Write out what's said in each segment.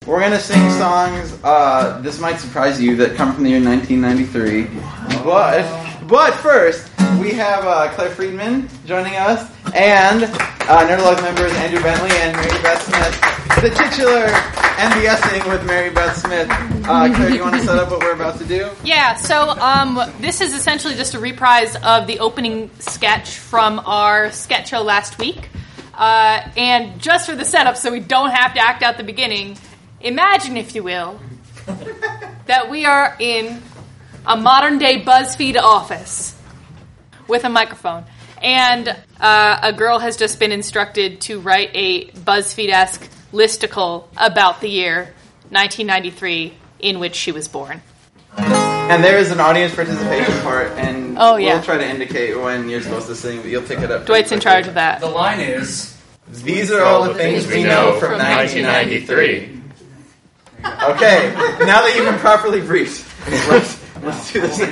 We're going to sing songs, this might surprise you, that come from the year 1993. But first, we have Claire Friedman joining us, and Nerdlog members Andrew Bentley and Mary Beth Smith. The titular MBSing with Mary Beth Smith. Claire, you want to set up what we're about to do? Yeah, so this is essentially just a reprise of the opening sketch from our sketch show last week. And just for the setup, so we don't have to act out the beginning, imagine, if you will, that we are in a modern-day BuzzFeed office with a microphone. And a girl has just been instructed to write a BuzzFeed-esque listicle about the year 1993 in which she was born. And there is an audience participation part, and we'll try to indicate when you're supposed to sing, but you'll pick it up. Dwight's in charge of that. The line is, these are all the things we know from 1993. Okay, now that you've been properly briefed, let's do this.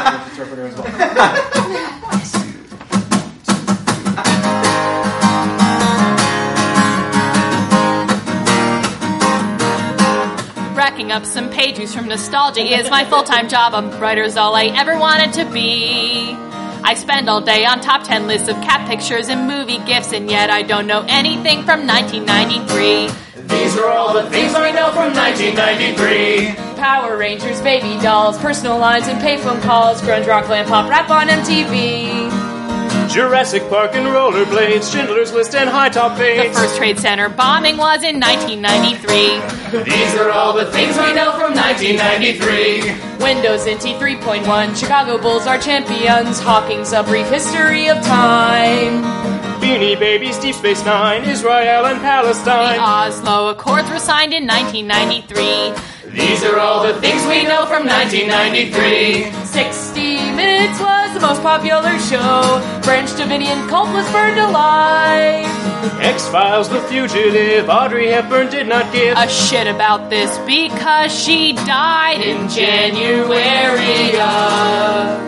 Racking up some page views from nostalgia is my full-time job. A writer's all I ever wanted to be. I spend all day on top 10 lists of cat pictures and movie gifs, and yet I don't know anything from 1993. these are all the things I know from 1993. Power Rangers, baby dolls, personal lines and payphone calls, grunge, rock, glam, pop, rap on MTV. Jurassic Park and rollerblades, Schindler's List and high top The fades. first Trade Center bombing was in 1993. These are all the things we know from 1993. Windows NT 3.1, Chicago Bulls are champions, Hawking's A Brief History of Time. Beanie Babies, Deep Space Nine, Israel and The Palestine. Oslo Accords were signed in 1993. These are all the things we know from 1993. 60 Minutes was the most popular show. French Dominion cult was burned alive. X-Files, The Fugitive, Audrey Hepburn did not give A shit about this because she died in January of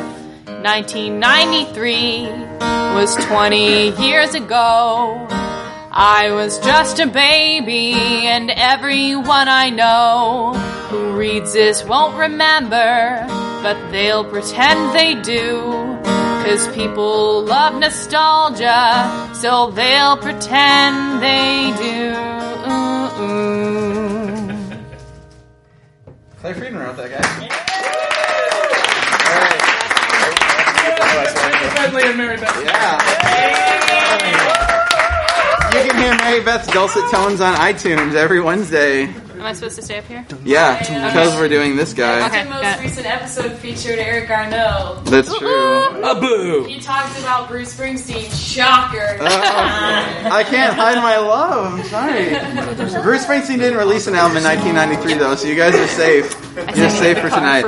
1993 was 20 years ago. I was just a baby, and everyone I know who reads this won't remember, but they'll pretend they do. 'Cause people love nostalgia, so they'll pretend they do. Claire Friedman wrote that, guys. Bentley and Mary Beth. Yeah. You can hear Mary Beth's dulcet tones on iTunes every Wednesday. Am I supposed to stay up here? Yeah, because we're doing this guy. Okay. The most recent episode featured Eric Garneau. That's true. A boo. He talks about Bruce Springsteen. Shocker. I can't hide my love. I'm sorry. Bruce Springsteen didn't release an album in 1993, though, so you guys are safe. You're safe for tonight.